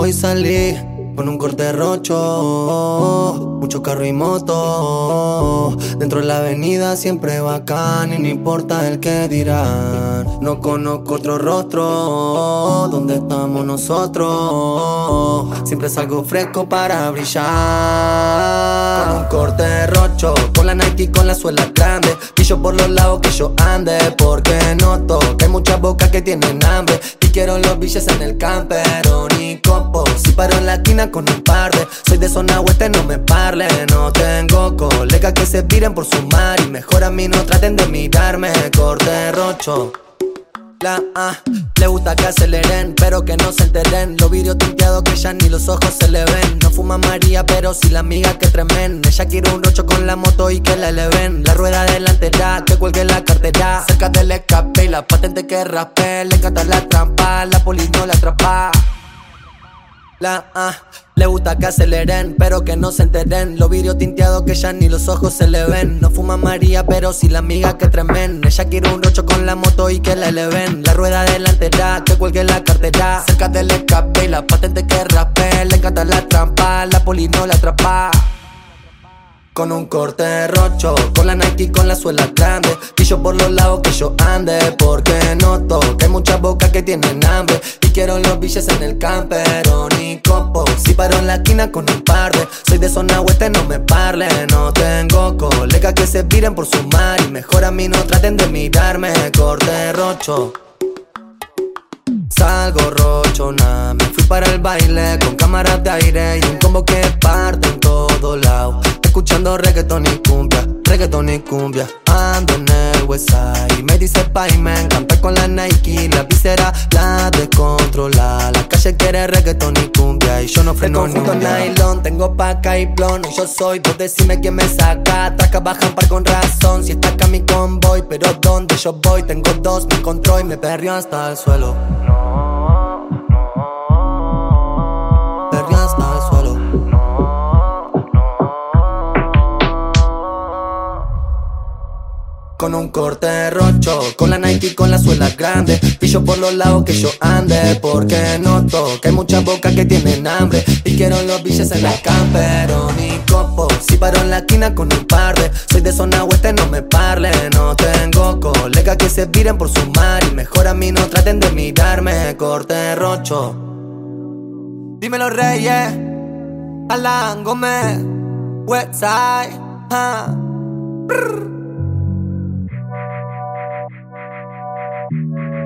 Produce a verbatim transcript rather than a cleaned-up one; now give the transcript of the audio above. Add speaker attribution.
Speaker 1: Hoy salí con un corte rocho, mucho carro y moto. Dentro de la avenida siempre bacán y no importa el que dirán. No conozco otro rostro, ¿dónde estamos nosotros? Siempre salgo fresco para brillar. Con un corte rocho, con la Nike y con la suela grande. Pillo por los lados que yo ande, porque noto que hay muchas bocas que tienen hambre. Y quiero los billetes en el campero, ni copo. Si paro en la esquina con un par de, soy de zona oeste, no me parle. No tengo colegas que se viren por sumar, y mejor a mí no traten de mirarme. Corte rocho. La A, le gusta que aceleren, pero que no se enteren. Los vidrios tinteados que ya ni los ojos se le ven. No fuma María, pero sí la amiga que tremen. Ella quiere un rocho con la moto y que la eleven. La rueda delantera, que cuelgue la cartera. Cerca del escape y la patente que raspe. Le encanta la trampa, la poli no la atrapa. La A, le gusta que aceleren, pero que no se enteren. Los vidrios tinteados que ya ni los ojos se le ven. No fuma María, pero sí la amiga que tremen. Ella quiere un rocho con la moto y que la eleven. La rueda delantera, que cuelgue la cartera. Cerca del escape y la patente que raspe. Le encanta la trampa, la poli no la atrapa. Con un corte rocho, con la Nike y con la suela grande. Pillo por los lados que yo ande, porque noto que hay muchas bocas que tienen hambre. Y quiero los billetes en el campero, ni copo. Si paro en la esquina con un par de, soy de zona oeste, no me parle. No tengo colegas que se viren por sumar, y mejor a mí no traten de mirarme. Corte rocho. Salgo rocho, nah, me fui para el baile con cámaras de aire y un combo que parte en todo lado. Escuchando reggaeton y cumbia, reggaeton y cumbia. Ando en el westside y me dice Payman, cantar con la Nike, la visera la descontrola. La calle quiere reggaeton y cumbia y yo no freno ni un nylon, tengo paca y blon. Yo soy, vos decime quién me saca. Traca bajan par con razón, si está acá mi convoy. Pero donde yo voy, tengo dos, me encontró y me perrió hasta el suelo. Perrió hasta el suelo. Con un corte rocho, con la Nike y con la suela grande. Pillo por los lados que yo ande, porque noto que hay muchas bocas que tienen hambre. Y quiero los billetes en el campero, ni copo. Si paro en la esquina con un par de, soy de zona oeste, no me parle. No tengo colegas que se viren por sumar, y mejor a mí no traten de mirarme. Corte rocho. Dímelo Reyes, Alan Gómez, Westside, ah.